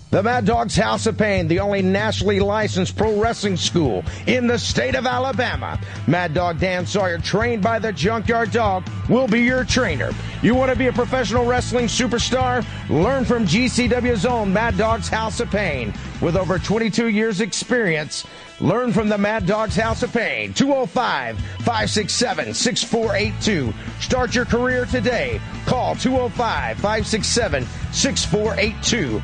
The Mad Dog's House of Pain, the only nationally licensed pro wrestling school in the state of Alabama. Mad Dog Dan Sawyer, trained by the Junkyard Dog, will be your trainer. You want to be a professional wrestling superstar? Learn from GCW's own Mad Dog's House of Pain. With over 22 years experience, learn from the Mad Dog's House of Pain. 205-567-6482. Start your career today. Call 205-567-6482.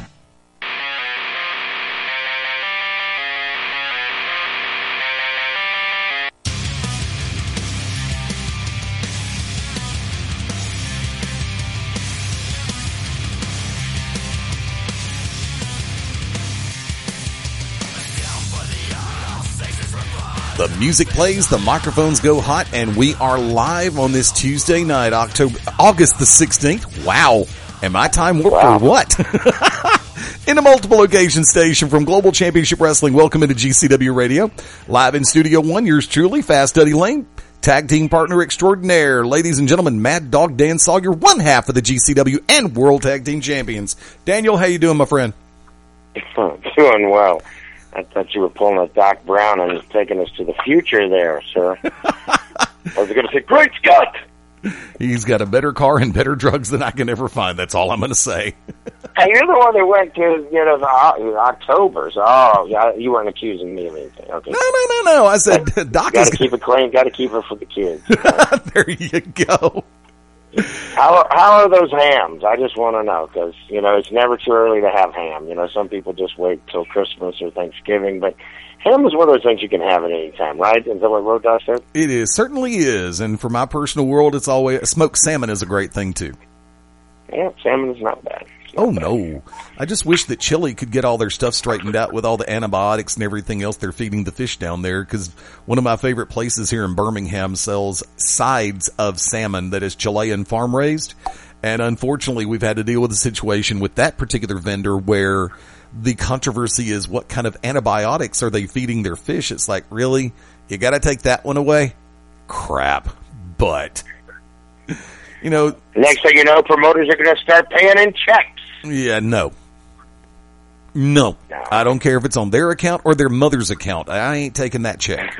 The music plays, the microphones go hot, and we are live on this Tuesday night, August the 16th. Wow. Am I time warped or what? In a multiple location station from Global Championship Wrestling, welcome into GCW Radio. Live in Studio 1, yours truly, Fast Eddie Lane, tag team partner extraordinaire, ladies and gentlemen, Mad Dog Dan Sawyer, one half of the GCW and World Tag Team Champions. Daniel, how you doing, my friend? Doing well. I thought you were pulling a Doc Brown and taking us to the future there, sir. I was going to say, great Scott! He's got a better car and better drugs than I can ever find. That's all I'm going to say. Hey, you're the one that went to, the October's. Oh, yeah, you weren't accusing me of anything. Okay. No. I said, Doc got to keep it clean. Got to keep it for the kids. There you go. How are those hams? I just want to know, because, it's never too early to have ham. Some people just wait till Christmas or Thanksgiving, but ham is one of those things you can have at any time, right? Is that what Road Dog said? It is, certainly is. And for my personal world, it's always, smoked salmon is a great thing, too. Yeah, salmon is not bad. No. I just wish that Chile could get all their stuff straightened out with all the antibiotics and everything else they're feeding the fish down there, because one of my favorite places here in Birmingham sells sides of salmon that is Chilean farm raised. And unfortunately, we've had to deal with a situation with that particular vendor where the controversy is what kind of antibiotics are they feeding their fish? It's like, really? You got to take that one away? Crap. But, next thing you know, promoters are going to start paying in checks. Yeah, no. I don't care if it's on their account or their mother's account. I ain't taking that check.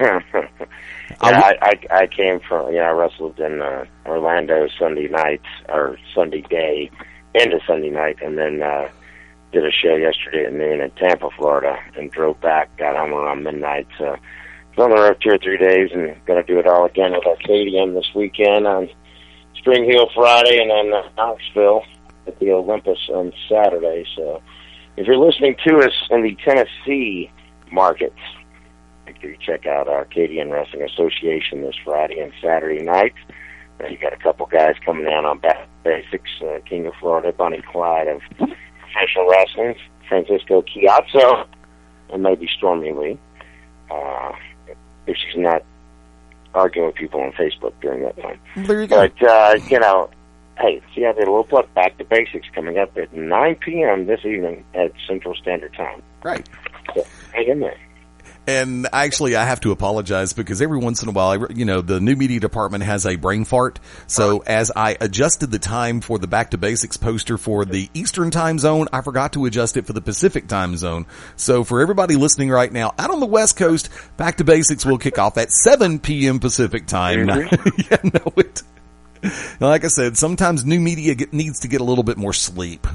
I came from, I wrestled in Orlando Sunday night, or Sunday day into Sunday night, and then did a show yesterday at noon in Tampa, Florida, and drove back, got home around midnight. So I was on the road 2 or 3 days, and going to do it all again with Arcadian this weekend on Spring Hill Friday, and then Knoxville at the Olympus on Saturday. So if you're listening to us in the Tennessee markets, make sure you check out Arcadian Wrestling Association this Friday and Saturday night. You got a couple guys coming down on Back Basics, King of Florida, Bonnie Clyde of professional wrestling, Francisco Chiazzo, and maybe Stormy Lee, if she's not arguing with people on Facebook during that time. There you go. But, hey, see, I did a little plug. Back to Basics coming up at 9 p.m. this evening at Central Standard Time. Right. So, hang in there. And actually, I have to apologize because every once in a while, the new media department has a brain fart. So as I adjusted the time for the Back to Basics poster for the Eastern time zone, I forgot to adjust it for the Pacific time zone. So for everybody listening right now, out on the West Coast, Back to Basics will kick off at 7 p.m. Pacific time. Like I said, sometimes new media needs to get a little bit more sleep.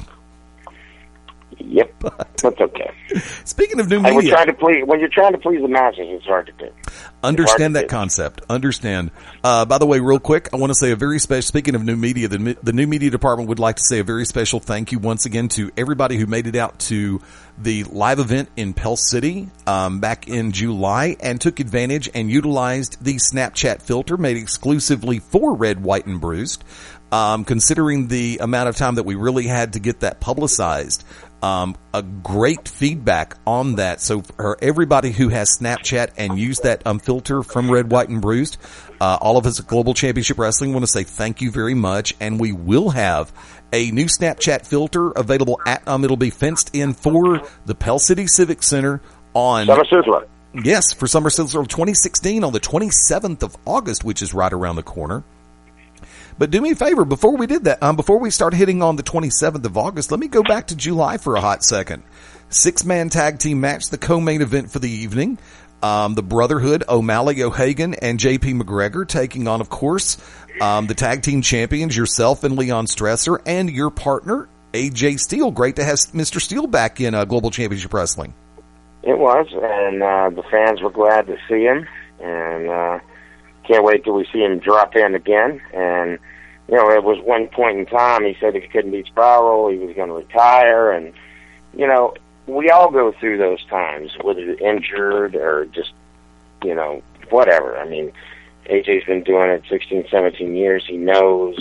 Yep, that's okay. Speaking of new media, when you're trying to please the masses, it's hard to do. Understand that concept. Understand. By the way, real quick, I want to say a very special. Speaking of new media, the new media department would like to say a very special thank you once again to everybody who made it out to the live event in Pell City back in July and took advantage and utilized the Snapchat filter made exclusively for Red, White, and Bruised. Considering the amount of time that we really had to get that publicized. A great feedback on that. So for everybody who has Snapchat and used that filter from Red, White, and Bruised, all of us at Global Championship Wrestling want to say thank you very much. And we will have a new Snapchat filter available at, it'll be fenced in for the Pell City Civic Center on Summer Sizzler. Yes, for Summer Sizzler 2016 on the 27th of August, which is right around the corner. But do me a favor, before we did that, before we start hitting on the 27th of August, let me go back to July for a hot second. 6-man tag team match, the co-main event for the evening. The Brotherhood, O'Malley, O'Hagan, and J.P. McGregor taking on, of course, the tag team champions, yourself and Leon Stresser, and your partner, AJ Steele. Great to have Mr. Steele back in Global Championship Wrestling. It was, and the fans were glad to see him, and can't wait till we see him drop in again. And, you know, it was one point in time he said if he couldn't beat Spiral, he was going to retire, and, you know, we all go through those times, whether you're injured or just, you know, whatever. I mean, AJ's been doing it 16, 17 years. He knows,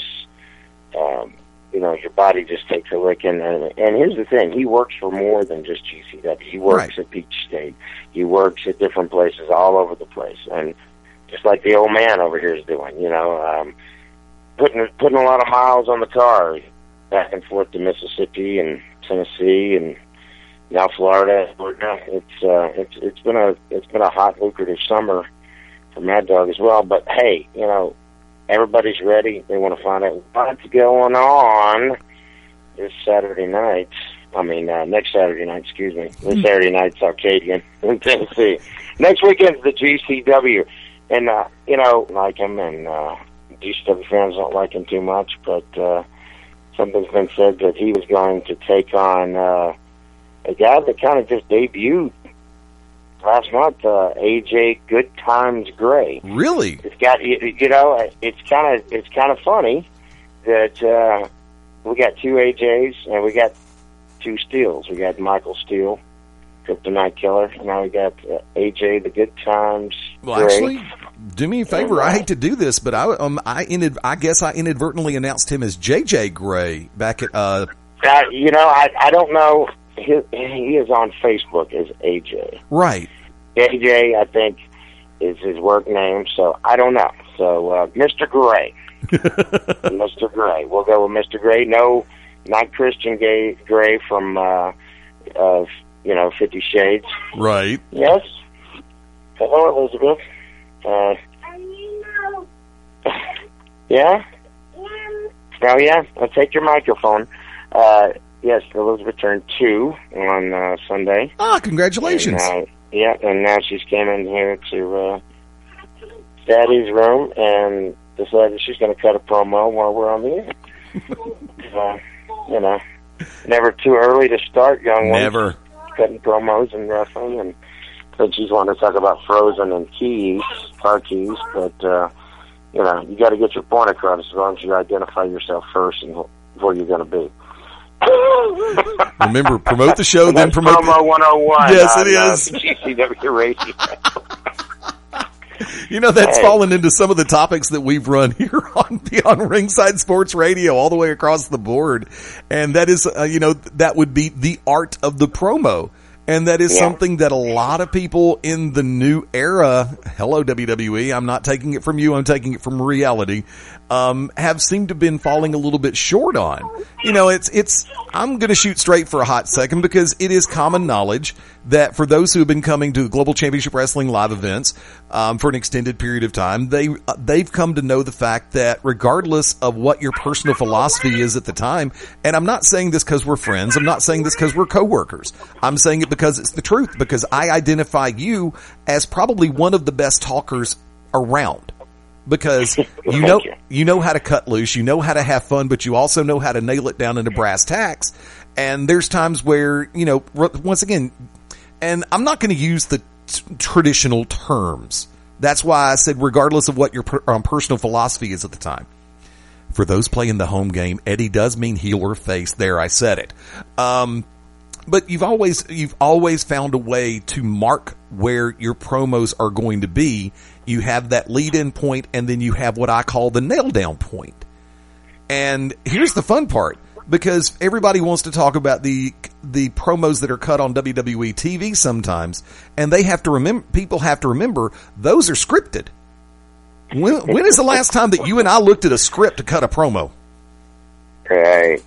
you know, your body just takes a licking. And here's the thing. He works for more than just GCW. He works at Peach State. He works at different places all over the place. And just like the old man over here is doing, you know, putting a lot of miles on the car back and forth to Mississippi and Tennessee and now Florida. It's been a hot, lucrative summer for Mad Dog as well. But hey, you know, everybody's ready. They want to find out what's going on this Saturday night. I mean, next Saturday night. Excuse me. This Saturday night's Arcadian in Tennessee. Next weekend's the GCW, and you know, like him, and GCW fans don't like him too much. But something's been said that he was going to take on a guy that kind of just debuted last month, AJ Good Times Gray. Really? It's got, you know, it's kind of funny that we got two AJs and we got two Steels. We got Michael Steele, Kryptonite Killer, and now we got AJ the Good Times Well, Gray. actually, do me a favor. I hate to do this, but I guess I inadvertently announced him as JJ Gray back at. You know, I don't know. He is on Facebook as AJ. Right. AJ, I think, is his work name, so I don't know. So, Mr. Gray. Mr. Gray. We'll go with Mr. Gray. No, not Christian Gray from, you know, 50 Shades. Right. Yes? Hello, Elizabeth. Yeah? Oh, yeah? I'll take your microphone. Yes, Elizabeth turned 2 on Sunday. Ah, congratulations. And, yeah, and now she's came in here to Daddy's room and decided she's going to cut a promo while we're on the air. You know, never too early to start, young ones. Never. Cutting promos and wrestling, and said she's wanting to talk about Frozen and keys, car keys, but, you know, you got to get your point across as long as you identify yourself first and where you're going to be. Remember, promote the show, then promote promo 101. Yes, it is. GCW Radio. You know, that's fallen into some of the topics that we've run here on Ringside Sports Radio all the way across the board. And that is, you know, that would be the art of the promo. And that is something that a lot of people in the new era, hello WWE, I'm not taking it from you, I'm taking it from reality, have seemed to have been falling a little bit short on. You know, I'm going to shoot straight for a hot second because it is common knowledge that for those who have been coming to Global Championship Wrestling live events, for an extended period of time, they've come to know the fact that regardless of what your personal philosophy is at the time, and I'm not saying this because we're friends, I'm not saying this because we're coworkers, I'm saying it because it's the truth, because I identify you as probably one of the best talkers around. Because you know how to cut loose, you know how to have fun, but you also know how to nail it down into brass tacks. And there's times where, you know, once again, and I'm not going to use the traditional terms. That's why I said regardless of what your personal philosophy is at the time. For those playing the home game, Eddie does mean heel or face. There, I said it. But you've always found a way to mark where your promos are going to be. You have that lead-in point, and then you have what I call the nail-down point. And here's the fun part, because everybody wants to talk about the promos that are cut on WWE TV sometimes, and they have to remember. People have to remember those are scripted. When is the last time that you and I looked at a script to cut a promo? Right.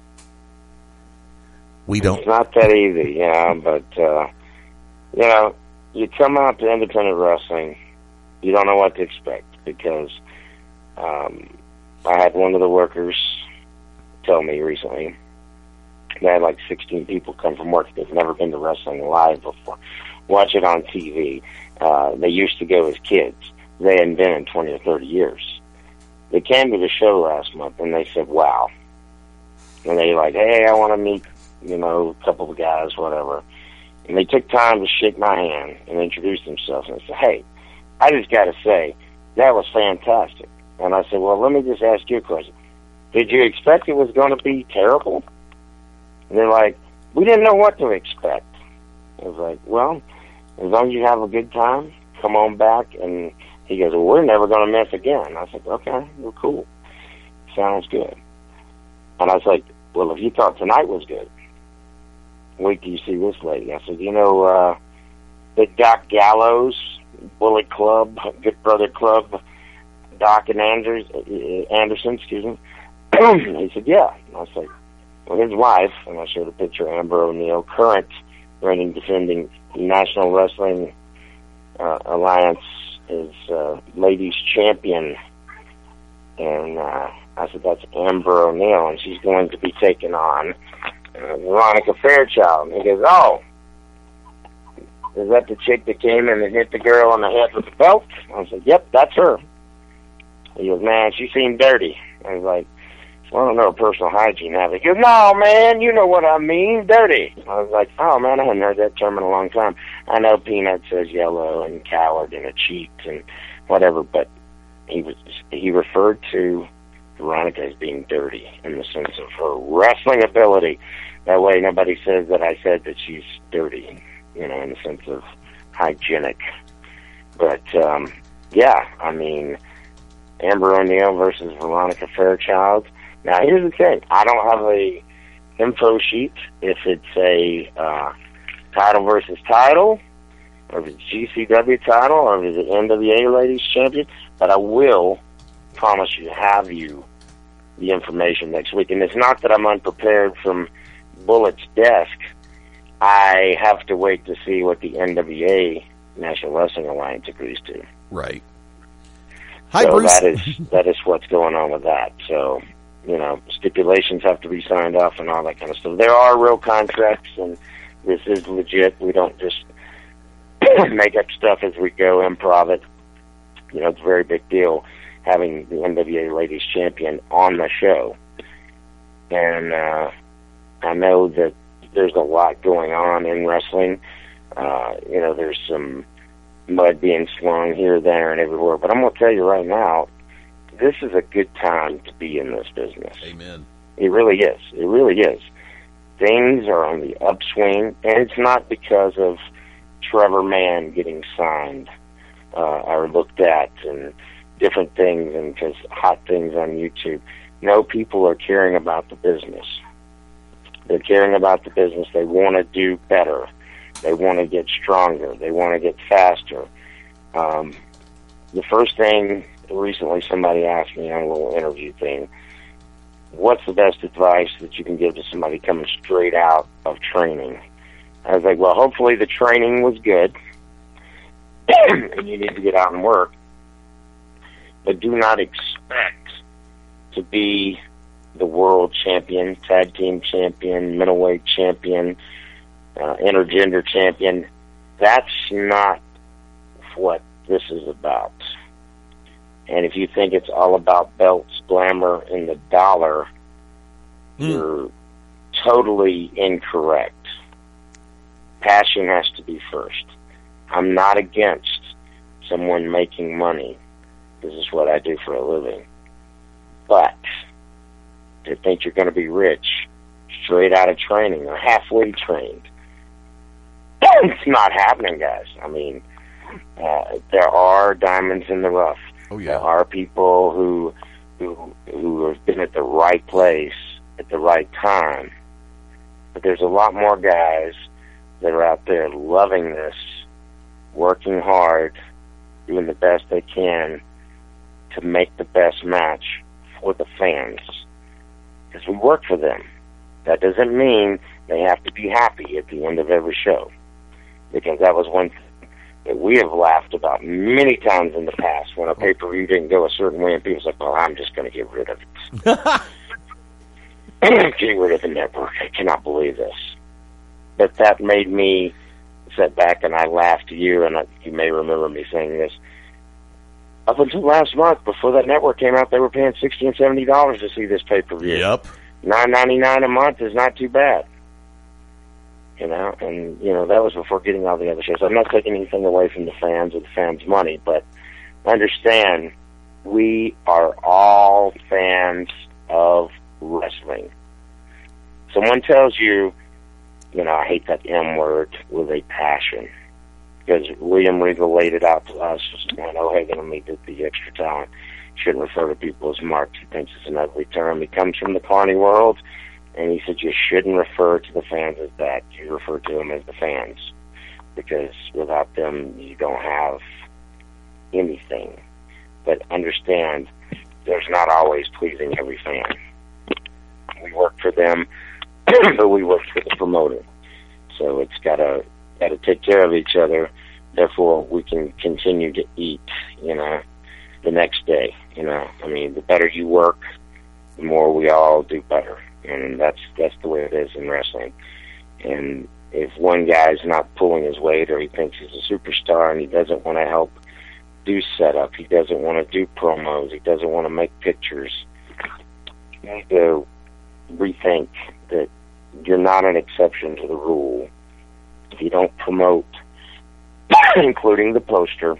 We don't. It's not that easy, yeah, but, you know, you come out to independent wrestling, you don't know what to expect because I had one of the workers tell me recently they had like 16 people come from work. They've never been to wrestling live before. Watch it on TV. They used to go as kids. They hadn't been in 20 or 30 years. They came to the show last month, and they said, wow. And they like, hey, I want to meet, a couple of guys, whatever. And they took time to shake my hand and introduce themselves. And I said, hey, I just got to say, that was fantastic. And I said, well, let me just ask you a question. Did you expect it was going to be terrible? And they're like, we didn't know what to expect. I was like, well, as long as you have a good time, come on back. And he goes, well, we're never going to miss again. I said, okay, well, cool. Sounds good. And I was like, well, if you thought tonight was good, wait till you see this lady. I said, the Doc Gallows, Bullet Club, Good Brother Club, Doc and Anderson, excuse me. He said, yeah. And I was like, well, his wife, and I showed a picture of Amber O'Neal, current reigning defending National Wrestling Alliance, is ladies champion. And I said, that's Amber O'Neal, and she's going to be taking on Veronica Fairchild. And he goes, oh, is that the chick that came in and hit the girl on the head with the belt? I said, yep, that's her. He goes, man, she seemed dirty. I was like, well, I don't know personal hygiene habit. He goes, no, man, you know what I mean, dirty. I was like, oh, man, I hadn't heard that term in a long time. I know Peanut says yellow and coward and a cheat and whatever, but he referred to Veronica as being dirty in the sense of her wrestling ability. That way nobody says that I said that she's dirty, in the sense of hygienic. But, yeah, I mean, Amber O'Neal versus Veronica Fairchild. Now, here's the thing. I don't have a info sheet if it's a title versus title, or if it's GCW title, or if it's an NWA Ladies Champion, but I will promise you have you the information next week. And it's not that I'm unprepared from Bullet's desk. I have to wait to see what the NWA, National Wrestling Alliance, agrees to. Right. Hi, so Bruce. that is what's going on with that. So, stipulations have to be signed off and all that kind of stuff. There are real contracts, and this is legit. We don't just make up stuff as we go, improv it. It's a very big deal having the NWA Ladies Champion on the show. And I know that there's a lot going on in wrestling. There's some mud being slung here, there, and everywhere. But I'm going to tell you right now, this is a good time to be in this business. Amen. It really is. It really is. Things are on the upswing, and it's not because of Trevor Mann getting signed or looked at and different things and because hot things on YouTube. No, people are caring about the business. They're caring about the business. They want to do better. They want to get stronger. They want to get faster. The first thing, recently somebody asked me on a little interview thing, what's the best advice that you can give to somebody coming straight out of training? I was like, well, hopefully the training was good, and you need to get out and work, but do not expect to be the world champion, tag team champion, middleweight champion, intergender champion. That's not what this is about. And if you think it's all about belts, glamour, and the dollar, you're totally incorrect. Passion has to be first. I'm not against someone making money. This is what I do for a living. But to think you're going to be rich straight out of training or halfway trained, it's not happening, guys. I mean, there are diamonds in the rough. Oh, yeah. There are people who have been at the right place at the right time. But there's a lot more guys that are out there loving this, working hard, doing the best they can to make the best match for the fans. Because we work for them. That doesn't mean they have to be happy at the end of every show. Because that was one thing that we have laughed about many times in the past when a pay-per-view didn't go a certain way and people's like, well, I'm just going to get rid of it. Getting rid of the network. I cannot believe this. But that made me sit back and I laughed at you, and you may remember me saying this. Up until last month, before that network came out, they were paying $60 and $70 to see this pay-per-view. Yep. $9.99 a month is not too bad. You know, and, you know, that was before getting all the other shows. I'm not taking anything away from the fans or the fans' money, but understand, we are all fans of wrestling. Someone tells you, you know, I hate that M word with a passion, because William Regal laid it out to us when O'Hagan and me did the Extra Talent. Shouldn't refer to people as marks. He thinks it's an ugly term. He comes from the Carney world, and he said you shouldn't refer to the fans as that. You refer to them as the fans, because without them, you don't have anything. But understand, there's not always pleasing every fan. We work for them, but we work for the promoter. So it's got to take care of each other. Therefore, we can continue to eat, you know, the next day. You know, I mean, the better you work, the more we all do better. And that's the way it is in wrestling. And if one guy's not pulling his weight, or he thinks he's a superstar and he doesn't want to help do setup, he doesn't want to do promos, he doesn't want to make pictures, you need to rethink that you're not an exception to the rule. If you don't promote, including the poster,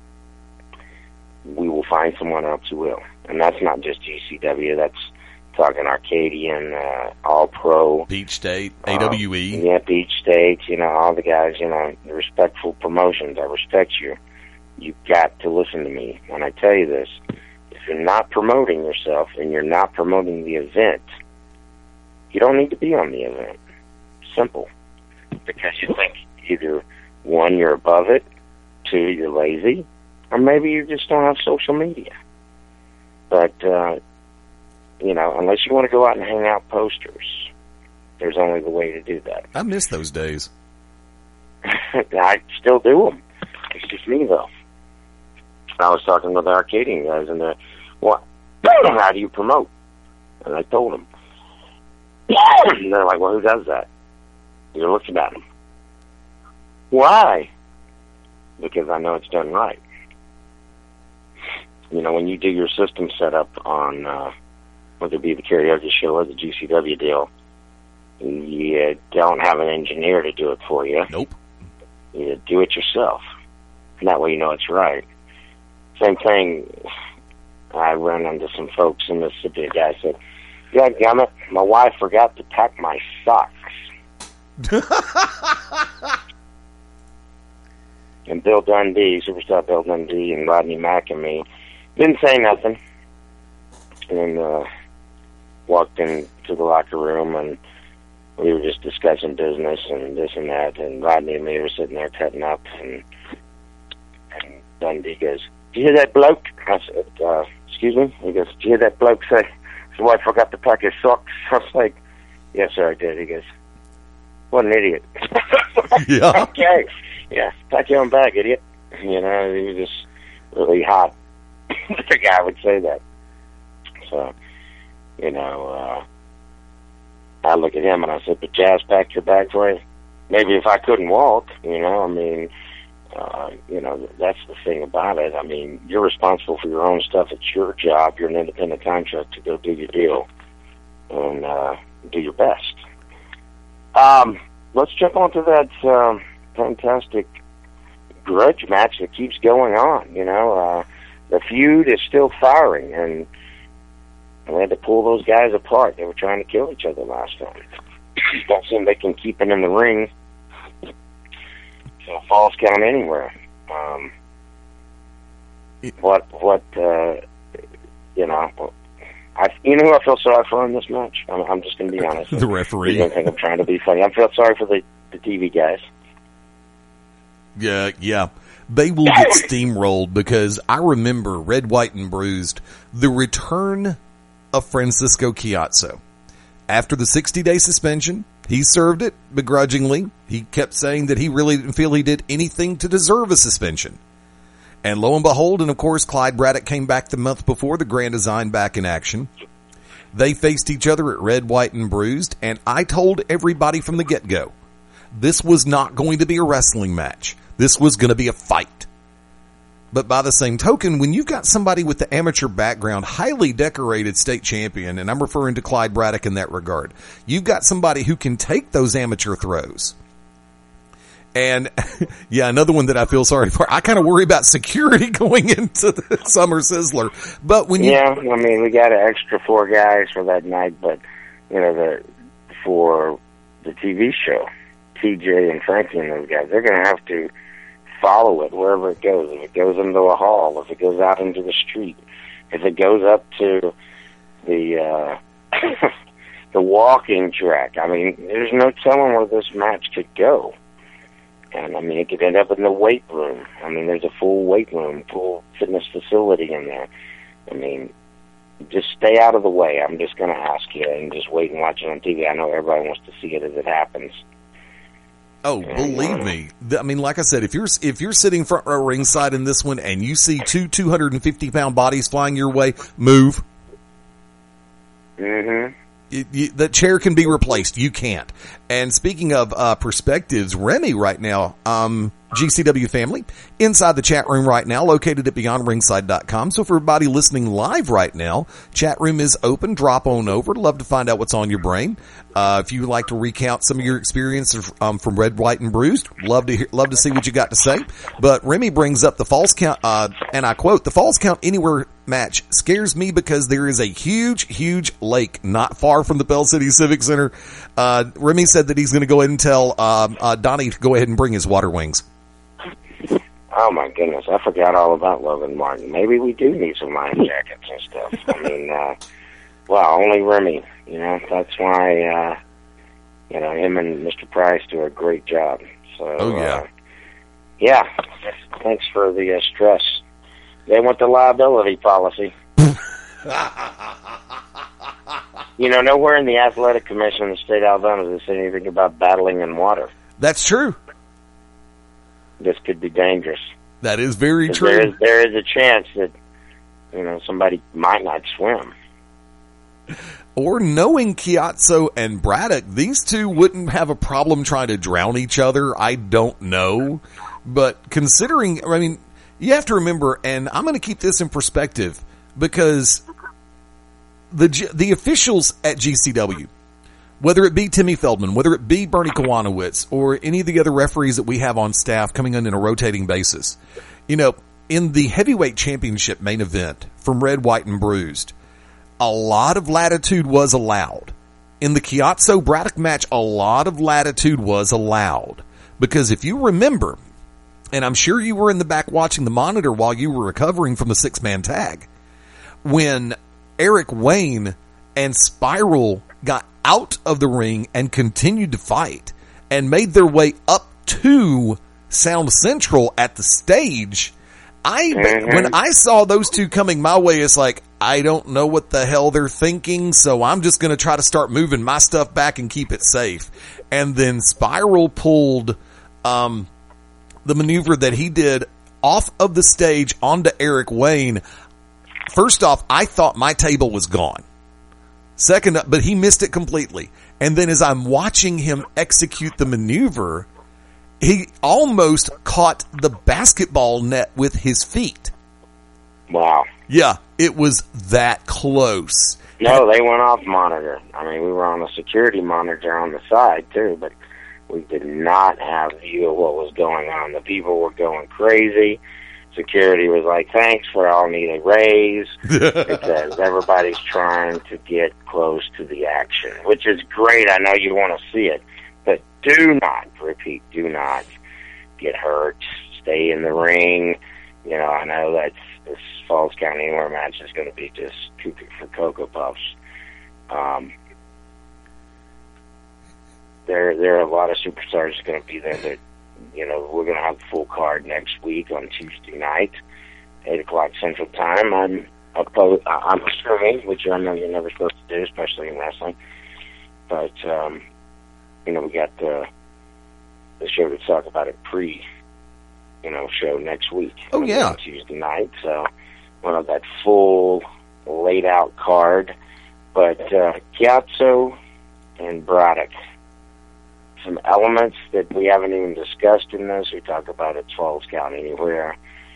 we will find someone else who will. And that's not just GCW, that's talking Arcadian, All Pro, Beach State, AWE. Yeah, Beach State, you know, all the guys, you know, the respectful promotions. I respect you. You've got to listen to me when I tell you this. If you're not promoting yourself and you're not promoting the event, you don't need to be on the event. Simple. Because you think either, one, you're above it, two, you're lazy, or maybe you just don't have social media. But, you know, unless you want to go out and hang out posters, there's only the way to do that. I miss those days. I still do them. It's just me, though. I was talking with the Arcadian guys, and they're, well, how do you promote? And I told them. And they're like, well, who does that? You're looking at them. Why? Because I know it's done right. You know, when you do your system setup on, whether it be the karaoke show or the GCW deal, you don't have an engineer to do it for you. Nope. You do it yourself. And that way you know it's right. Same thing, I ran into some folks in Mississippi. A guy said, God damn it, my wife forgot to pack my socks. And Bill Dundee, Superstar Bill Dundee, and Rodney Mack and me didn't say nothing. And walked into the locker room, and we were just discussing business and this and that. And Rodney and me were sitting there cutting up, and Dundee goes, did you hear that bloke? I said, excuse me? He goes, did you hear that bloke say his wife forgot to pack his socks? I was like, yes, sir, I did. He goes, what an idiot. Yeah. Okay. Yeah, pack your own bag, idiot. You know, he was just really hot. The guy would say that. So, you know, I look at him and I said, but Jazz packed your bag for you? Maybe if I couldn't walk, you know, I mean, you know, that's the thing about it. I mean, you're responsible for your own stuff. It's your job. You're an independent contractor to go do your deal and do your best. Let's jump on to that fantastic grudge match that keeps going on. You know, the feud is still firing, and we had to pull those guys apart. They were trying to kill each other last time. Don't seem they can keep it in the ring. So falls count anywhere. You know, you know who I feel sorry for in this match? I'm just going to be honest. The referee. You don't think I'm trying to be funny. I feel sorry for the TV guys. Yeah. They will get steamrolled, because I remember Red, White, and Bruised, the return of Francisco Chiazzo. After the 60-day suspension, He served it begrudgingly. He kept saying that he really didn't feel he did anything to deserve a suspension. And lo and behold, and of course, Clyde Braddock came back the month before, the Grand Design back in action. They faced each other at Red, White, and Bruised, and I told everybody from the get-go, this was not going to be a wrestling match. This was going to be a fight. But by the same token, when you've got somebody with the amateur background, highly decorated state champion, and I'm referring to Clyde Braddock in that regard, you've got somebody who can take those amateur throws. And, yeah, another one that I feel sorry for. I kind of worry about security going into the Summer Sizzler. But when you... Yeah, I mean, we got an extra 4 guys for that night, but, you know, for the TV show, TJ and Frankie and those guys, they're going to have to follow it wherever it goes. If it goes into a hall, if it goes out into the street, if it goes up to the the walking track. I mean, there's no telling where this match could go. And, I mean, it could end up in the weight room. I mean, there's a full weight room, full fitness facility in there. I mean, just stay out of the way. I'm just going to ask you, and just wait and watch it on TV. I know everybody wants to see it as it happens. Oh, believe me. I mean, like I said, if you're sitting front row ringside in this one and you see 250-pound bodies flying your way, move. Mm-hmm. That chair can be replaced. You can't. And speaking of perspectives, Remy right now, GCW family, inside the chat room right now, located at beyondringside.com. So for everybody listening live right now, chat room is open. Drop on over. Love to find out what's on your brain. If you would like to recount some of your experiences from Red, White, and Bruised, love to see what you got to say. But Remy brings up the false count, and I quote, "The false count anywhere match scares me because there is a huge lake not far from the Pell City Civic Center." Remy said that he's going to go ahead and tell Donnie to go ahead and bring his water wings. Oh, my goodness. I forgot all about Logan Martin. Maybe we do need some life jackets and stuff. I mean, well, only Remy. You know, that's why, you know, him and Mr. Price do a great job. So, oh, yeah. Yeah, thanks for the stress. They want the liability policy. You know, nowhere in the Athletic Commission of the state of Alabama does it say anything about battling in water. That's true. This could be dangerous. That is very true. There is a chance that, you know, somebody might not swim. Or knowing Chiazzo and Braddock, these two wouldn't have a problem trying to drown each other. I don't know. But considering, I mean, you have to remember, and I'm going to keep this in perspective, because the officials at GCW, whether it be Timmy Feldman, whether it be Bernie Kowanowitz, or any of the other referees that we have on staff coming in a rotating basis, you know, in the heavyweight championship main event from Red, White, and Bruised, a lot of latitude was allowed. In the Chiazzo Braddock match, a lot of latitude was allowed. Because if you remember, and I'm sure you were in the back watching the monitor while you were recovering from the 6-man tag, when Eric Wayne and Spiral got out of the ring and continued to fight and made their way up to Sound Central at the stage, when I saw those two coming my way, it's like, I don't know what the hell they're thinking, so I'm just going to try to start moving my stuff back and keep it safe. And then Spiral pulled the maneuver that he did off of the stage onto Eric Wayne. First off, I thought my table was gone. Second, but he missed it completely. And then as I'm watching him execute the maneuver, he almost caught the basketball net with his feet. Wow. Yeah, it was that close. No, they went off monitor. I mean, we were on a security monitor on the side, too, but we did not have view of what was going on. The people were going crazy. Security was like, thanks, we all need a raise, because everybody's trying to get close to the action, which is great. I know you want to see it, but do not get hurt. Stay in the ring. You know, I know that this Falls County Anywhere match is going to be just cuckoo for Cocoa Puffs. There are a lot of superstars going to be there that, you know, we're going to have the full card next week on Tuesday night, 8 o'clock Central Time. I'm assuming, which I know you're never supposed to do, especially in wrestling. But we got the show to talk about it show next week. Oh, yeah. On Tuesday night. So we'll have that full laid out card. But Chiazzo and Braddock, some elements that we haven't even discussed in this. We talk about it, Falls Count Anywhere.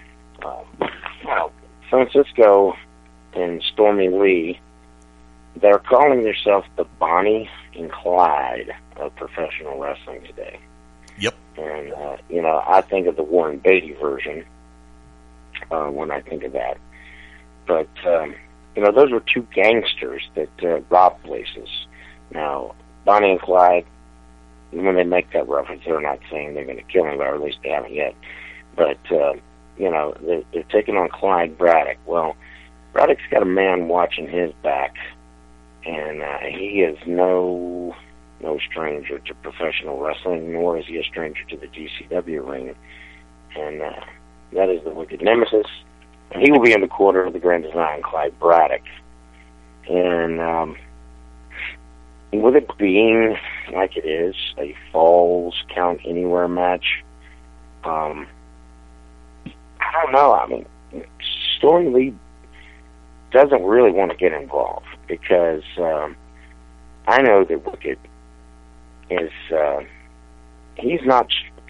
Francisco and Stormy Lee, they're calling themselves the Bonnie and Clyde of professional wrestling today. Yep. And, I think of the Warren Beatty version when I think of that. But, those were two gangsters that robbed places. Now, Bonnie and Clyde, when they make that reference, they're not saying they're going to kill him, or at least they haven't yet. But, they're taking on Clyde Braddock. Well, Braddock's got a man watching his back, and he is no stranger to professional wrestling, nor is he a stranger to the GCW ring. And that is the Wicked Nemesis. And he will be in the quarter of the Grand Design, Clyde Braddock. And with it being like it is, a Falls Count Anywhere match, I don't know. I mean, Stormy Lee doesn't really want to get involved because I know that Wicked is he is not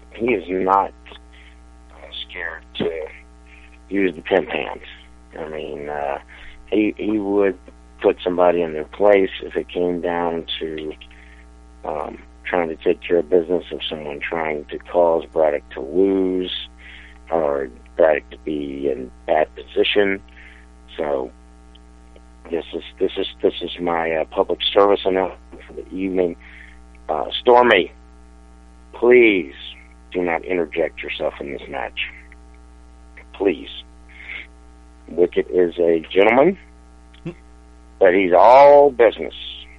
scared to use the pimp hand. I mean, he would put somebody in their place if it came down to trying to take care of business of someone trying to cause Braddock to lose or Braddock to be in bad position. So this is my public service announcement for the evening. Stormy, please do not interject yourself in this match. Please. Wicked is a gentleman, but he's all business.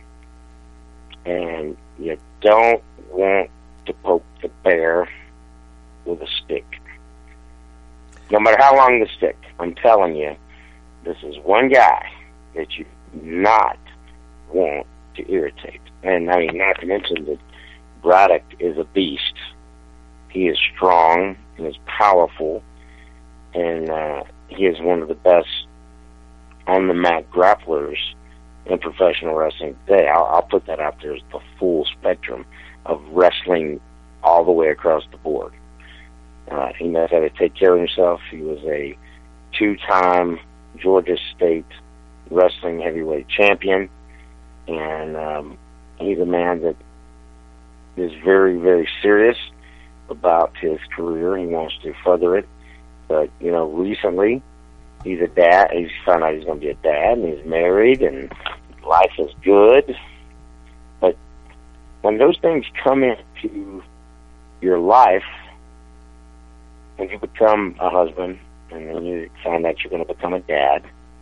And you don't want to poke the bear with a stick. No matter how long the stick, I'm telling you, this is one guy that you do not want to irritate. And I mean, not to mention that Braddock is a beast. He is strong, he is powerful, and he is one of the best on-the-mat grapplers in professional wrestling today. I'll put that out there as the full spectrum of wrestling all the way across the board. He knows how to take care of himself. He was a two-time Georgia State wrestling heavyweight champion, and he's a man that is very, very serious about his career. He wants to further it. But, recently, he's a dad. He's found out he's going to be a dad, and he's married, and life is good. But when those things come into your life, when you become a husband, and then you find out you're going to become a dad,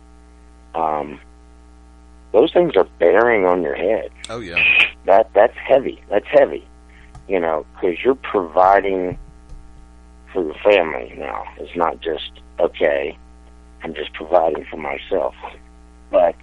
those things are bearing on your head. Oh, yeah. That's heavy. That's heavy. Because you're providing for your family now. It's not just, okay, I'm just providing for myself. But,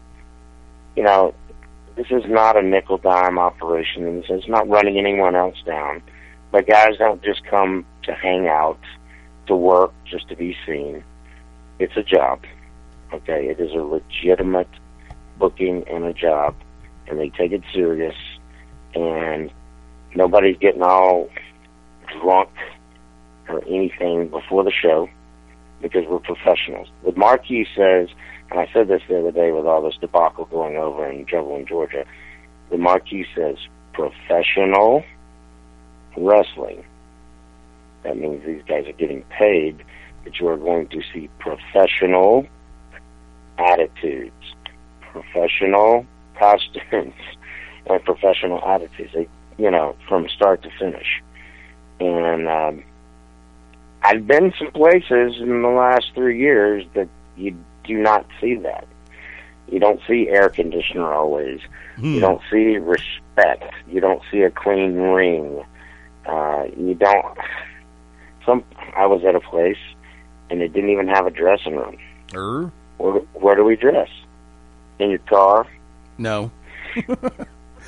this is not a nickel-dime operation, and it's not running anyone else down. But guys don't just come to hang out, to work, just to be seen. It's a job, okay? It is a legitimate booking and a job, and they take it serious, and nobody's getting all drunk or anything before the show because we're professionals. The marquee says, and I said this the other day with all this debacle going over in Dublin, Georgia, the marquee says professional wrestling. That means these guys are getting paid, but you are going to see professional attitudes, professional costumes, and professional attitudes. From start to finish. And I've been some places in the last 3 years that you do not see that. You don't see air conditioner always. You don't see respect. You don't see a clean ring. You don't. I was at a place and it didn't even have a dressing room. Where do we dress? In your car? No.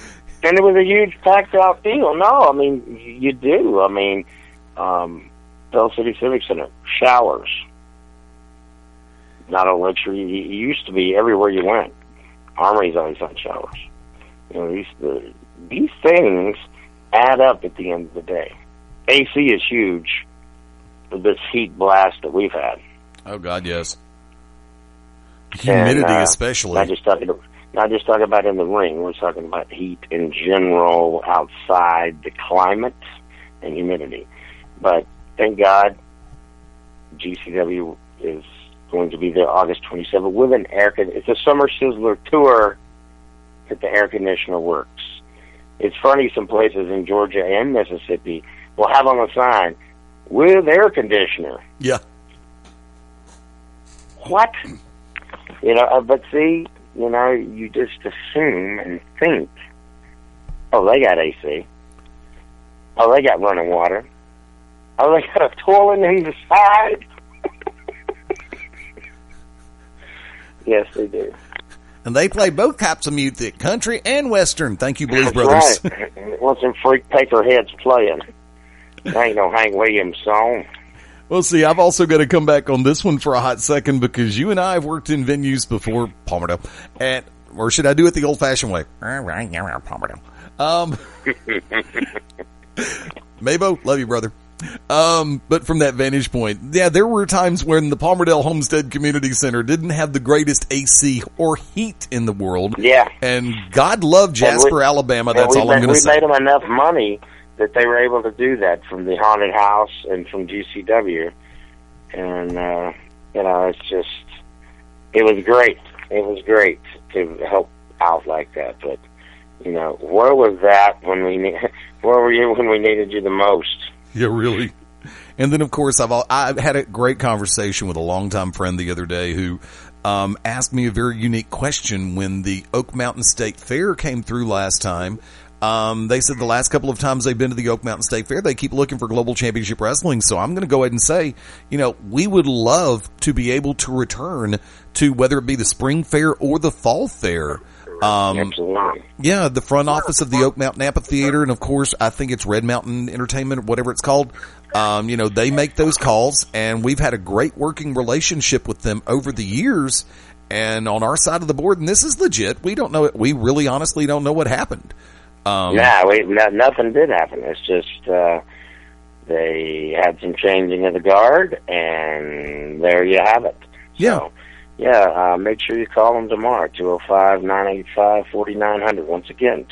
And it was a huge packed-out deal. No, I mean, you do. I mean, Pell City Civic Center, showers. Not a luxury. It used to be everywhere you went. Armory's always had showers. You know, these things add up at the end of the day. AC is huge for this heat blast that we've had. Oh, God, yes. Humidity, especially. Not just talking about in the ring. We're talking about heat in general outside, the climate and humidity. But thank God, GCW is going to be there August 27th with an it's a Summer Sizzler tour that the air conditioner works. It's funny, some places in Georgia and Mississippi will have on the sign, with air conditioner. Yeah. What? You know, but see, you know, you just assume and think, oh, they got AC. Oh, they got running water. Oh, they got a toilet in the side. Yes, they do. And they play both types of music, country and western. Thank you, Blues That's Brothers. Right. Want some freak paper heads playing. There ain't no Hank Williams song. Well, see, I've also got to come back on this one for a hot second because you and I have worked in venues before, Palmerdale. Or should I do it the old-fashioned way? Palmerdale. Mabo, love you, brother. But from that vantage point, yeah, there were times when the Palmerdale Homestead Community Center didn't have the greatest AC or heat in the world. Yeah. And God love Jasper, Alabama. That's all I'm going to say. We made them enough money that they were able to do that from the Haunted House and from GCW. And, you know, it's just, it was great. It was great to help out like that. But, you know, where was that when where were you when we needed you the most? Yeah, really. And then, of course, I've had a great conversation with a longtime friend the other day who asked me a very unique question when the Oak Mountain State Fair came through last time. They said the last couple of times they've been to the Oak Mountain State Fair, they keep looking for Global Championship Wrestling. So I'm going to go ahead and say, you know, we would love to be able to return to whether it be the spring fair or the fall fair. Absolutely. Yeah, the front office of the Oak Mountain Amphitheater, and of course, I think it's Red Mountain Entertainment, whatever it's called. You know, they make those calls, and we've had a great working relationship with them over the years. And on our side of the board, and this is legit, we don't know it. We really honestly don't know what happened. Nothing did happen. It's just they had some changing of the guard, and there you have it. Yeah. So, make sure you call them tomorrow, 205-985-4900. Once again,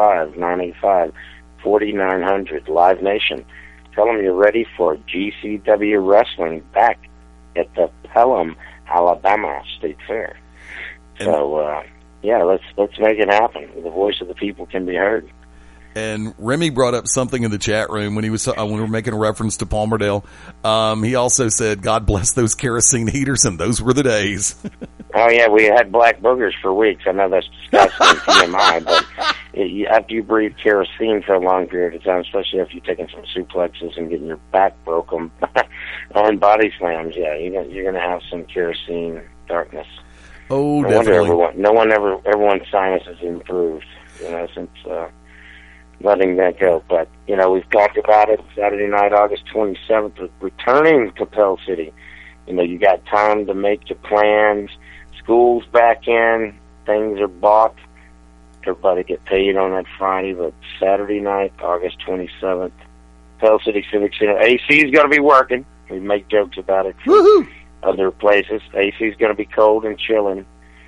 205-985-4900. Live Nation. Tell them you're ready for GCW Wrestling back at the Pelham, Alabama State Fair. So, let's make it happen. The voice of the people can be heard. And Remy brought up something in the chat room when we were making a reference to Palmerdale. He also said, "God bless those kerosene heaters," and those were the days. Oh yeah, we had black boogers for weeks. I know that's disgusting TMI, but after you breathe kerosene for a long period of time, especially if you're taking some suplexes and getting your back broken on body slams, yeah, you're gonna have some kerosene darkness. Oh, definitely. Everyone's sinuses improved, you know, since letting that go. But, you know, we've talked about it. Saturday night, August 27th, returning to Pell City. You know, you got time to make your plans. School's back in. Things are bought. Everybody get paid on that Friday. But Saturday night, August 27th, Pell City Civic Center. AC's going to be working. We make jokes about it. Woohoo! Other places. AC's going to be cold and chilling.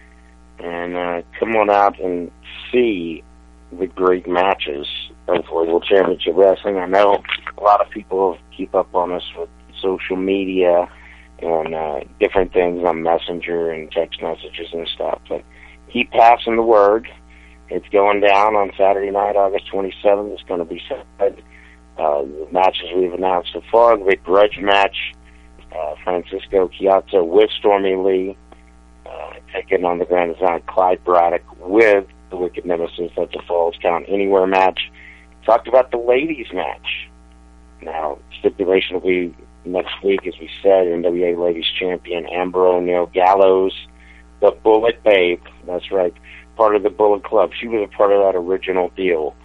And come on out and see the great matches of World Championship Wrestling. I know a lot of people keep up on us with social media and different things on Messenger and text messages and stuff, but keep passing the word. It's going down on Saturday night, August 27th. It's going to be said. The matches we've announced so far, the big grudge match, Francisco Chiazza with Stormy Lee, taking on the Grand Design Clyde Braddock with the Wicked Nemesis. That's a Falls Count Anywhere match. Talked about the ladies match. Now, stipulation will be next week, as we said, NWA Ladies Champion Amber O'Neil Gallows, the Bullet Babe. That's right, part of the Bullet Club. She was a part of that original deal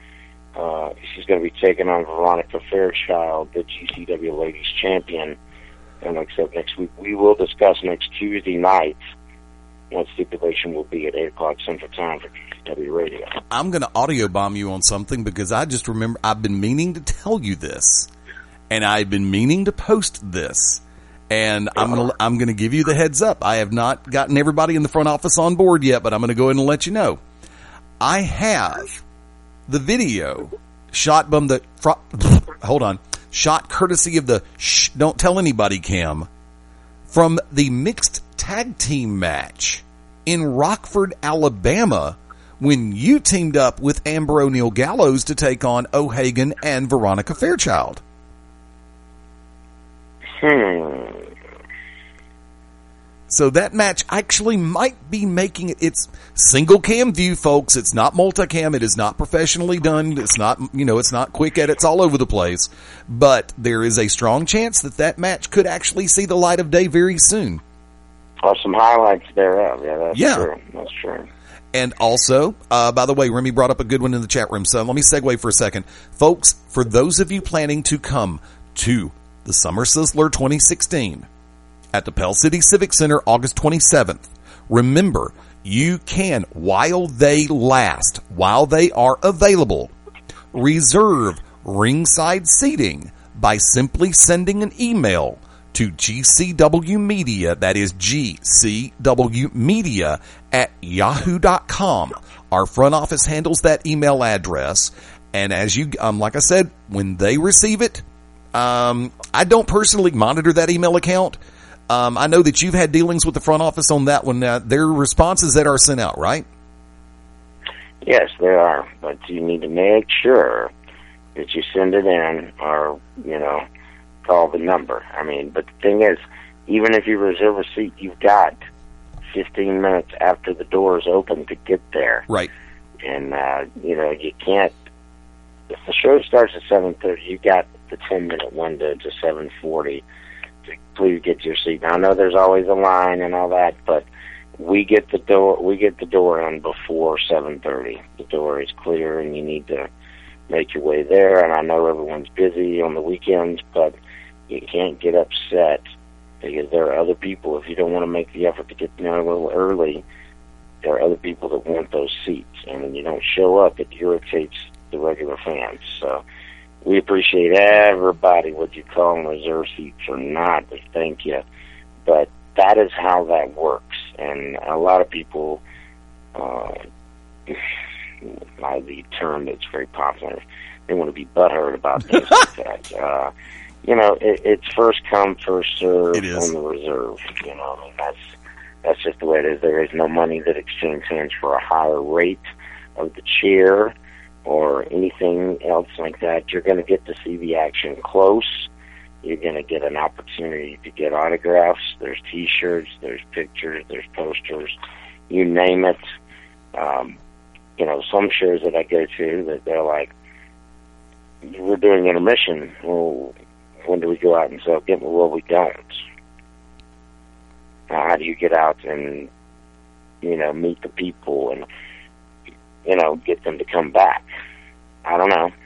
She's going to be taking on Veronica Fairchild, the GCW Ladies Champion. And like I said, next week we will discuss next Tuesday night what stipulation will be at 8 o'clock Central Time for GCW Radio. I'm going to audio bomb you on something because I just remember I've been meaning to tell you this, and I've been meaning to post this, and I'm going to give you the heads up. I have not gotten everybody in the front office on board yet, but I'm going to go ahead and let you know. I have the video shot from the shot courtesy of the don't tell anybody cam from the mixed tag team match in Rockford, Alabama, when you teamed up with Amber O'Neil Gallows to take on O'Hagan and Veronica Fairchild. So that match actually might be making it. It's single cam view, folks. It's not multicam. It is not professionally done. It's not, it's not quick edits all over the place. But there is a strong chance that match could actually see the light of day very soon. Or some highlights thereof. Yeah, that's true. That's true. And also, by the way, Remy brought up a good one in the chat room. So let me segue for a second. Folks, for those of you planning to come to the Summer Sizzler 2016 at the Pell City Civic Center August 27th, remember, you can, while they last, while they are available, reserve ringside seating by simply sending an email to GCW Media, that is GCW Media at yahoo.com. Our front office handles that email address, and as you, like I said, when they receive it, I don't personally monitor that email account. I know that you've had dealings with the front office on that one. Their responses that are sent out, right? Yes, they are. But you need to make sure that you send it in or, call the number. But the thing is, even if you reserve a seat, you've got 15 minutes after the doors open to get there. Right. And, you can't, if the show starts at 7:30, you got the 10-minute window to 7:40 to please get your seat. Now, I know there's always a line and all that, but we get the door in before 7:30. The door is clear, and you need to make your way there. And I know everyone's busy on the weekends, but you can't get upset because there are other people. If you don't want to make the effort to get there a little early, there are other people that want those seats, and when you don't show up, it irritates the regular fans. So we appreciate everybody, whether you call them reserve seats or not. We thank you. But that is how that works. And a lot of people, by the term that's very popular, they want to be butthurt about things like that. It's first come, first serve on the reserve. That's just the way it is. There is no money that exchanges hands for a higher rate of the chair or anything else like that. You're going to get to see the action close. You're going to get an opportunity to get autographs. There's T-shirts, there's pictures, there's posters, you name it. Some shows that I go to that they're like, we're doing intermission. Well, when do we go out and sell? Well, we don't. Now, how do you get out and, meet the people and, get them to come back? I don't know.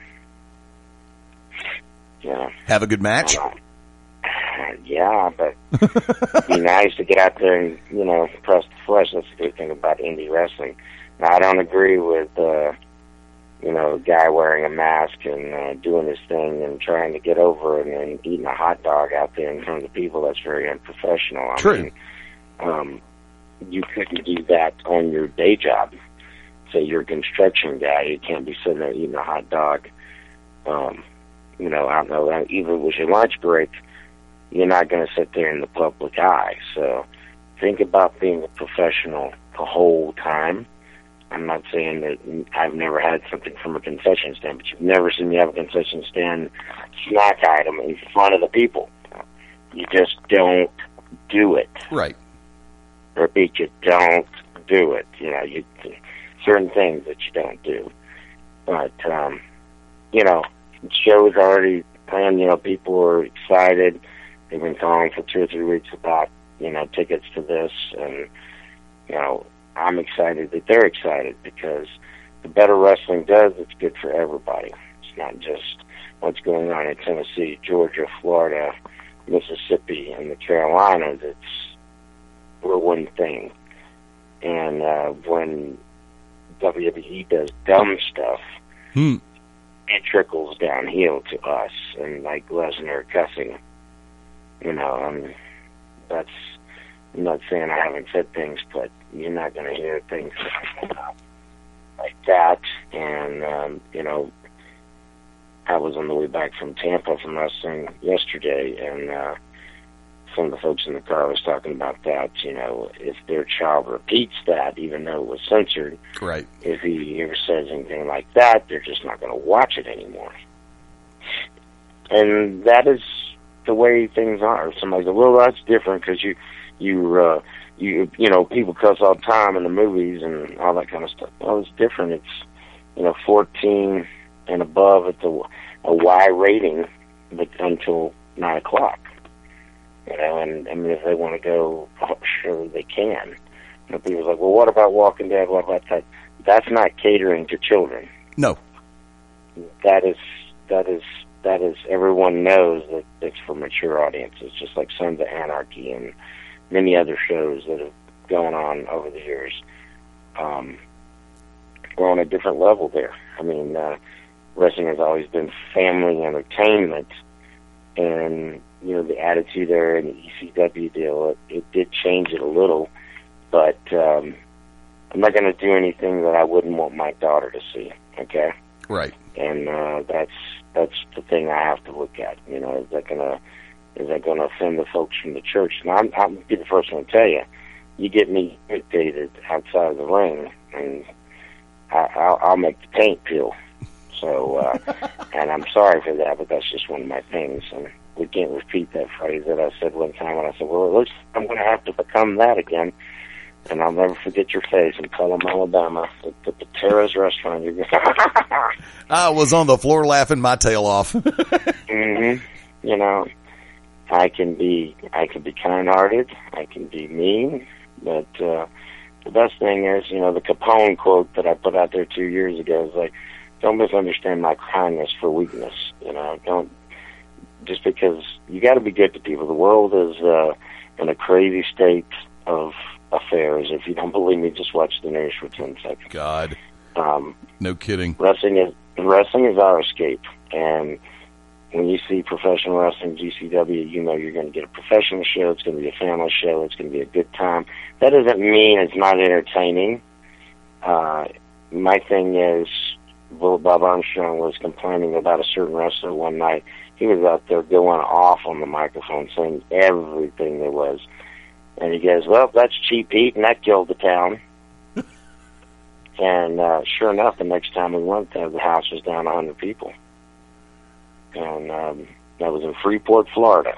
Have a good match? Yeah, but it'd be nice to get out there and, press the flesh. That's the good thing about indie wrestling. Now, I don't agree with, a guy wearing a mask and doing his thing and trying to get over it and eating a hot dog out there in front of the people. That's very unprofessional. True. You couldn't do that on your day job. Say you're a construction guy, you can't be sitting there eating a hot dog. I don't know, even if it was your lunch break, you're not going to sit there in the public eye. So think about being a professional the whole time. I'm not saying that I've never had something from a concession stand, but you've never seen me have a concession stand snack item in front of the people. You just don't do it. Right. Repeat, you don't do it. Certain things that you don't do. But, the show is already planned. People are excited. They've been calling for 2 or 3 weeks about, tickets to this. And, I'm excited that they're excited because the better wrestling does, it's good for everybody. It's not just what's going on in Tennessee, Georgia, Florida, Mississippi, and the Carolinas. We're one thing. And when WWE does dumb stuff, it trickles downhill to us. And like Lesnar cussing, I'm not saying I haven't said things, but you're not going to hear things like that. And, I was on the way back from Tampa from wrestling yesterday, and some of the folks in the car was talking about that. If their child repeats that, even though it was censored, right? If he ever says anything like that, they're just not going to watch it anymore. And that is the way things are. Somebody goes, well, that's different because you people cuss all the time in the movies and all that kind of stuff. Well, it's different. It's 14 and above at a Y rating, but until 9 o'clock. And I mean, if they want to go, sure they can. People's like, well, what about Walking Dead? What about that? That's not catering to children. No. That is. Everyone knows that it's for mature audiences, just like Sons of Anarchy and many other shows that have gone on over the years. We're on a different level there. I mean, wrestling has always been family entertainment, and the attitude there in the ECW deal, it did change it a little, but I'm not going to do anything that I wouldn't want my daughter to see. Okay, right. And that's the thing I have to look at. Is that gonna offend the folks from the church? And I'll be the first one to tell you, you get me irritated outside of the ring, and I'll make the paint peel. So, and I'm sorry for that, but that's just one of my things. And we can't repeat that phrase that I said one time when I said, well, it looks like I'm going to have to become that again. And I'll never forget your face in Cullum, Alabama, at the Patera's restaurant. I was on the floor laughing my tail off. I can be kind-hearted. I can be mean. But the best thing is, the Capone quote that I put out there 2 years ago is like, don't misunderstand my kindness for weakness. Don't, just because you got to be good to people. The world is in a crazy state of affairs. If you don't believe me, just watch the news for 10 seconds. God, no kidding. Wrestling is our escape, and when you see professional wrestling, GCW, you're going to get a professional show. It's going to be a family show. It's going to be a good time. That doesn't mean it's not entertaining. My thing is, Bob Armstrong was complaining about a certain wrestler one night. He was out there going off on the microphone, saying everything there was. And he goes, well, that's cheap heat, and that killed the town. And sure enough, the next time we went there, the house was down 100 people. And that was in Freeport, Florida.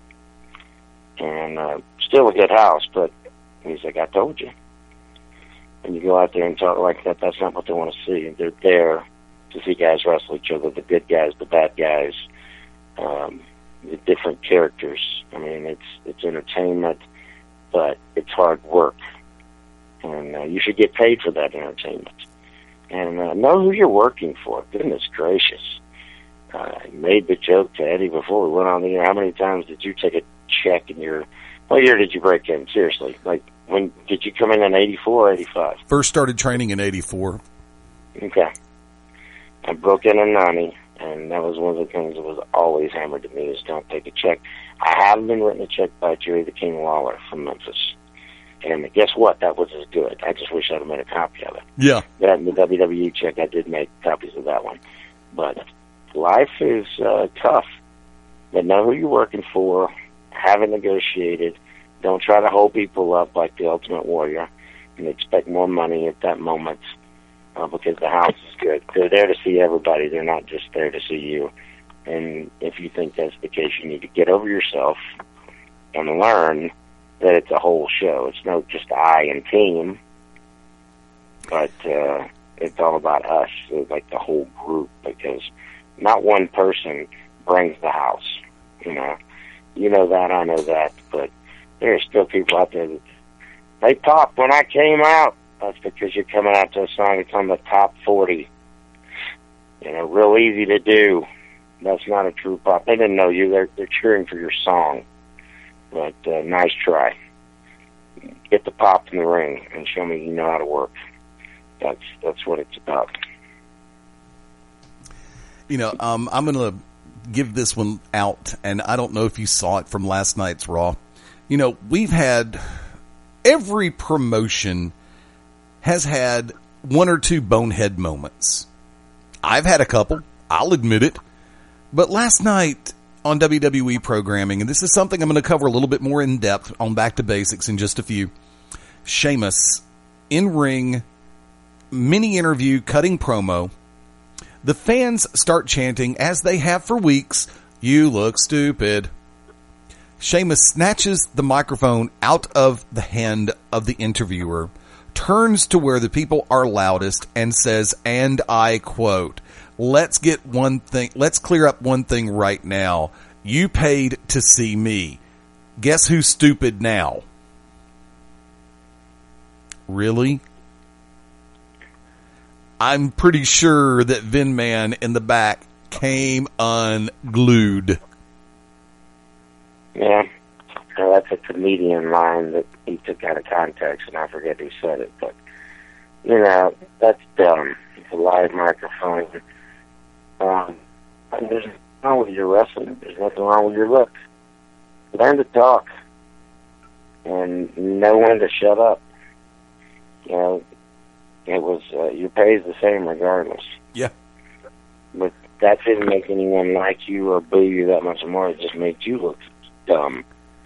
And still a good house, but he's like, I told you. And you go out there and talk like that, that's not what they want to see. They're there to see guys wrestle each other, the good guys, the bad guys, the different characters. I mean, it's entertainment, but it's hard work. And you should get paid for that entertainment. And know who you're working for. Goodness gracious. I made the joke to Eddie before we went on the air. How many times did you take a check in what year did you break in? Seriously. Like, when did you come in 84 or 85? First started training in 84. Okay. I broke in 90, and that was one of the things that was always hammered to me is don't take a check. I have been written a check by Jerry the King Lawler from Memphis. And guess what? That was as good. I just wish I'd have made a copy of it. Yeah. That the WWE check, I did make copies of that one. But life is tough. But know who you're working for. Have it negotiated. Don't try to hold people up like the Ultimate Warrior and expect more money at that moment because the house is good. They're there to see everybody. They're not just there to see you. And if you think that's the case, you need to get over yourself and learn that it's a whole show. It's not just I and team, but it's all about us, like the whole group, because not one person brings the house. You know that, I know that, but there are still people out there that they popped when I came out. That's because you're coming out to a song that's on the top 40. Real easy to do. That's not a true pop. They didn't know you. They're cheering for your song. But nice try. Get the pop in the ring and show me you know how to work. That's what it's about. I'm going to give this one out, and I don't know if you saw it from last night's Raw. We've had every promotion has had one or two bonehead moments. I've had a couple. I'll admit it. But last night on WWE programming, and this is something I'm going to cover a little bit more in depth on Back to Basics in just a few. Sheamus, in-ring, mini-interview, cutting promo. The fans start chanting, as they have for weeks, "You look stupid." Sheamus snatches the microphone out of the hand of the interviewer, turns to where the people are loudest, and says, and I quote, let's clear up one thing right now. You paid to see me. Guess who's stupid now? Really? I'm pretty sure that Vin Man in the back came unglued. Yeah. Well, that's a comedian line that he took out of context, and I forget who said it. But, that's dumb. It's a live microphone. There's nothing wrong with your wrestling. There's nothing wrong with your look. Learn to talk and know when to shut up. It was your pay is the same regardless. Yeah. But that didn't make anyone like you or boo you that much more. It just made you look dumb.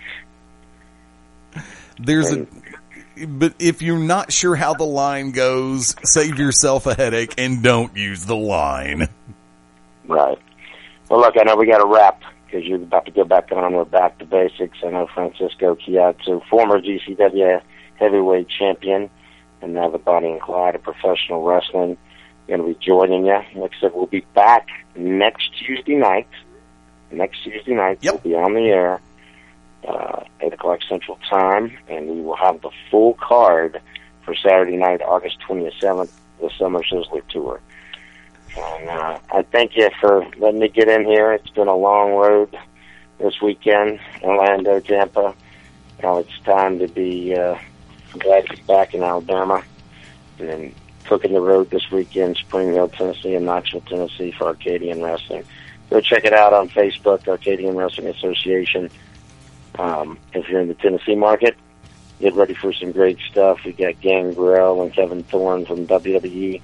But if you're not sure how the line goes, save yourself a headache and don't use the line. Right. Well, look, I know we got to wrap because you're about to go back on. We're Back to Basics. I know Francisco Chiazzo, former GCW heavyweight champion, and now the Bonnie and Clyde of professional wrestling, going to be joining you. Like I said, we'll be back next Tuesday night. Yep. We'll be on the air, 8 o'clock Central Time, and we will have the full card for Saturday night, August 27th, the Summer Sizzler Tour. And I thank you for letting me get in here. It's been a long road this weekend, Orlando, Tampa. Now it's time to be glad to be back in Alabama and then cooking the road this weekend, Springfield, Tennessee, and Knoxville, Tennessee for Arcadian Wrestling. Go check it out on Facebook, Arcadian Wrestling Association. If you're in the Tennessee market, get ready for some great stuff. We got Gangrel and Kevin Thorne from WWE.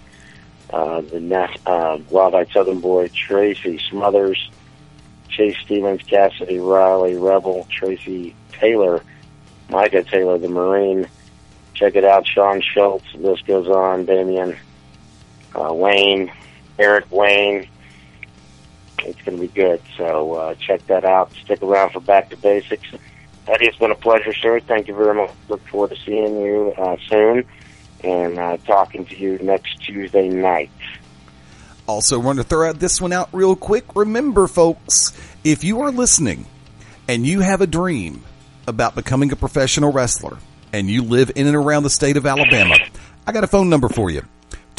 The Wild-Eyed Southern Boy, Tracy Smothers, Chase Stevens, Cassidy Riley, Rebel, Tracy Taylor, Micah Taylor, the Marine. Check it out, Sean Schultz, the list goes on, Damian, Wayne, Eric Wayne. It's going to be good, so check that out. Stick around for Back to Basics. Eddie, it's been a pleasure, sir. Thank you very much. Look forward to seeing you soon and talking to you next Tuesday night. Also, want to throw this one out real quick. Remember, folks, if you are listening and you have a dream about becoming a professional wrestler and you live in and around the state of Alabama, I got a phone number for you.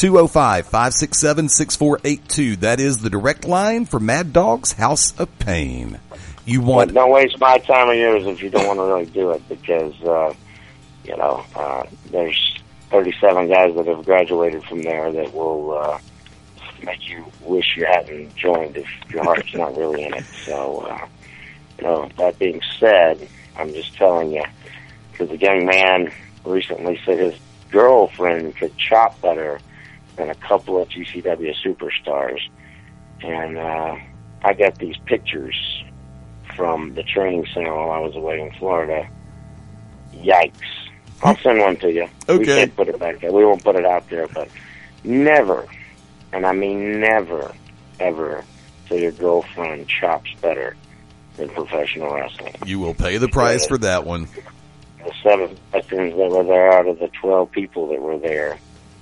205-567-6482. That is the direct line for Mad Dog's House of Pain. Don't waste my time or yours if you don't want to really do it, because there's 37 guys that have graduated from there that will make you wish you hadn't joined if your heart's not really in it. So, that being said, I'm just telling you, because a young man recently said his girlfriend could chop better than a couple of GCW superstars. And I got these pictures from the training center while I was away in Florida. Yikes. I'll send one to you. Okay. We can't put it back there. We won't put it out there, but never, and I mean never, ever say your girlfriend chops better than professional wrestling. You will pay the price for that one. The 7 veterans that were there out of the 12 people that were there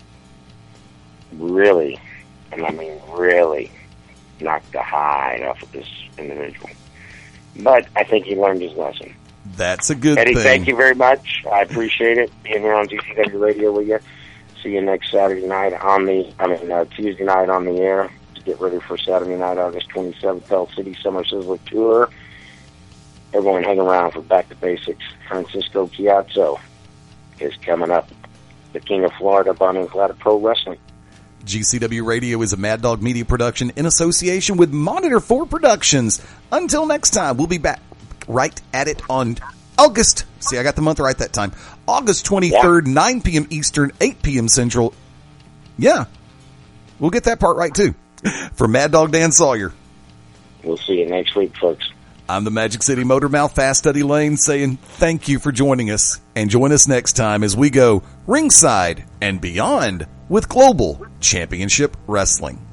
really, and I mean really, knocked the hide off of this individual. But I think he learned his lesson. That's a good Eddie, thing. thank you very much. I appreciate it being here on GCW Radio with you. See you next Saturday night Tuesday night on the air to get ready for Saturday night, August 27th, Pell City Summer Sizzler Tour. Everyone hang around for Back to Basics. Francisco Chiazzo is coming up. The King of Florida, Bonnie and Clyde of Pro Wrestling. GCW Radio is a Mad Dog Media production in association with Monitor 4 Productions. Until next time, we'll be back right at it on August. See, I got the month right that time. August 23rd, 9 p.m. Eastern, 8 p.m. Central. Yeah, we'll get that part right, too. For Mad Dog Dan Sawyer. We'll see you next week, folks. I'm the Magic City Motor Mouth, Fast Study Lane, saying thank you for joining us. And join us next time as we go ringside and beyond with Global Championship Wrestling.